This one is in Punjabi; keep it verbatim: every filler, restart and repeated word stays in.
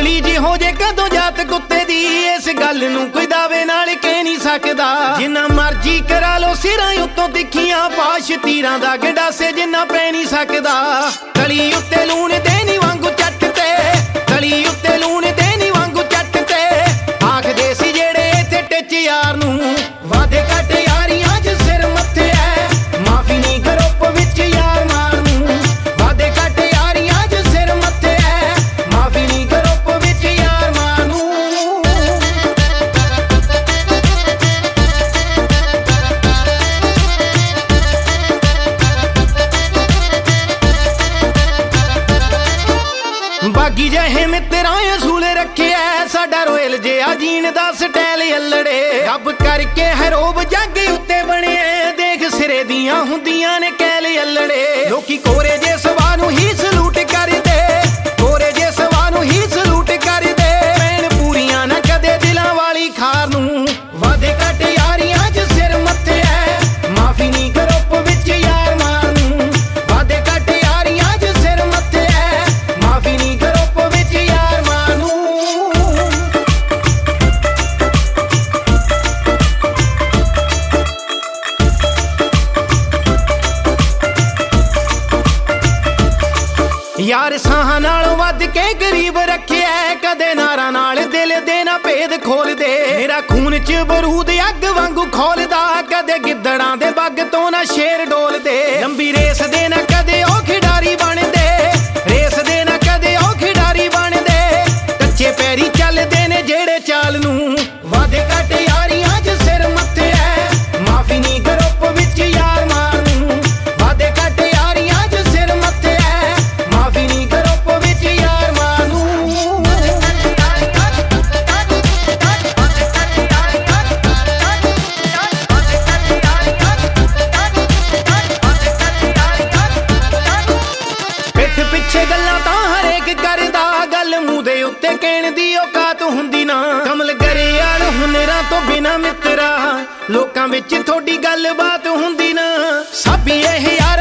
ਬਦਲੀ ਜੀ ਹੋ ਜੇ ਕਦੋਂ ਜਾਤ ਕੁੱਤੇ ਦੀ, ਇਸ ਗੱਲ ਨੂੰ ਕੋਈ ਦਾਵੇ ਨਾਲ ਕਹਿ ਨਹੀਂ ਸਕਦਾ। ਜਿੰਨਾ ਮਰਜੀ ਕਰਾ ਲੋ ਸਿਰਾਂ ਉੱਤੋਂ ਤਿੱਖੀਆਂ ਪਾਸ਼ ਤੀਰਾਂ ਦਾ ਗੰਡਾਸੇ ਜਿੰਨਾ ਪੈ ਨਹੀਂ ਸਕਦਾ। ਕਲੀ ਉੱਤੇ ਲੂਣ ਦੇ ਨੀ ਵਾਂਗੂ ਚੱਟ ਤੇ, ਕਲੀ ਉੱਤੇ ਲੂਣ ਦੇ ਨੀ ਵਾਂਗੂ ਚੱਟ ਤੇ, ਆਖਦੇ ਸੀ ਜਿਹੜੇ ਇੱਥੇ ਟਿੱਚ ਯਾਰ ਨੂੰ, ਵਾਦੇ ਘੱਟ ਯਾਰੀਆਂ ਚ ਸਿਰ ਮੱਥੇ ਐ, ਮਾਫੀ ਨਹੀਂ ਗਰੁੱਪ ਵਿੱਚ ਯਾਰ ਮਾਰ ਨੂੰ। ਵਾਦੇ ਘੱਟ ਯਾਰੀਆਂ ਚ ਸਿਰ ਮੱਥੇ ਐ, ਮਾਫੀ ਨਹੀਂ ਗਰੁੱਪ ਵਿੱਚ ਯਾਰ ਮਾਰ ਨੂੰ। ਬਾਗੀ ਜਿਹੇ ਮਿੱਤਰਾਂ ਅਸੂਲੇ ਰੱਖਿਆ, ਸਾਡਾ ਰੋਇਲ ਜਿਹਾ ਜੀਣ ਦਾ ਸਟਾਈਲ ਅਲੜੇ, ਰੱਬ ਕਰਕੇ ਹੈਰੋਬ ਜੱਗ ਉੱਤੇ ਬਣਿਆ, ਦੇਖ ਸਿਰੇ ਦੀਆਂ ਹੁੰਦੀਆਂ ਨੇ ਕੈਲ ਅਲੜੇ। ਲੋਕੀ ਕੋਰੇ ਜੇ ਸਵਾ ਨੂੰ ਹੀ ਸਲੂਟ ਕਰਦੇ, ਕੋਰੇ ਜੇ ਸਵਾ ਨੂੰ ਹੀ ਸਲੂਟ ਕਰਦੇ, ਭੈਣ ਪੂਰੀਆਂ ਨਾ ਕਦੇ ਦਿਲਾਂ ਵਾਲੀ ਖਾਰ ਨੂੰ। ਵਾਦੇ ਘੱਟ ਯਾਰੀਆਂ ਚ ਸਿਰ ਮੱਥੇ ਐ, ਮਾਫੀ ਨਹੀਂ ਗਰੁੱਪ ਵਿੱਚ ਯਾਰ ਮਾਰ ਨੂੰ। ਵਾਦੇ ਘੱਟ ਯਾਰੀਆਂ ਚ ਸਿਰ ਮੱਥੇ ਐ, ਮਾਫੀ ਨਹੀਂ ਗਰੁੱਪ ਵਿੱਚ ਯਾਰ ਮਾਰ ਨੂੰ। ਯਾਰ ਸਾਹਾਂ ਨਾਲੋਂ ਵੱਧ ਕੇ ਗਰੀਬ ਰੱਖਿਆ, ਕਦੇ ਨਾਰਾਂ ਨਾਲ ਦਿਲ ਦੇ ਨਾ ਭੇਦ ਖੋਲਦੇ। ਮੇਰਾ ਖੂਨ ਚ ਬਰੂਦ ਅੱਗ ਵਾਂਗੂ ਖੋਲਦਾ, ਕਦੇ ਗਿੱਦੜਾਂ ਦੇ ਬੱਗ ਤੋਂ ਨਾ ਸ਼ੇਰ ਡੋਲਦੇ। ਲੰਬੀ ਰੇਸ ਦੇ ਨਾ ਕਦੇ ਉਹ ਖਿਡਾਰੀ ਬਣਦੇ, ਰੇਸ ਦੇ ਨਾ ਕਦੇ ਉਹ ਖਿਡਾਰੀ ਬਣਦੇ, ਕੱਚੇ ਪੈਰੀ ਚੱਲਦੇ ਨੇ ਜਿਹੜੇ ਚਾਲ ਨੂੰ। ਵਾਦੇ ਘੱਟ ਯਾਰੀਆਂ ਚ ਸਿਰ ਮੱਥੇ ਐ, ਮਾਫੀ ਨਹੀਂ ਗਰੁੱਪ ਵਿੱਚ ਯਾਰ ਮਾਰ ਨੂੰ। ਵਾਦੇ ਘੱਟ ਯਾਰੀਆਂ ਚ ਸਿਰ ਮੱਥੇ ਐ, ਮਾਫੀ ਨਹੀਂ ਗਰੁੱਪ ਵਿੱਚ ਯਾਰ ਮਾਰ ਨੂੰ। ਪਿੱਠ ਪਿੱਛੇ ਗੱਲਾਂ ਤਾਂ ਹਰੇਕ ਕਰਦਾ, ਗੱਲ ਮੂੰਹ ਦੇ ਉੱਤੇ ਕਹਿਣ ਦੀ ਔਕਾਤ ਹੁੰਦੀ ਨਾ। ਕਮਲ ਗਰੇਵਾਲ ਹੁਨਰਾਂ ਤੋਂ ਬਿਨਾ ਮਿੱਤਰਾ, ਲੋਕਾਂ ਵਿੱਚ ਥੋੜੀ ਗੱਲਬਾਤ ਹੁੰਦੀ ਨਾ। ਸਾਬੀ ਇਹ ਯਾਰ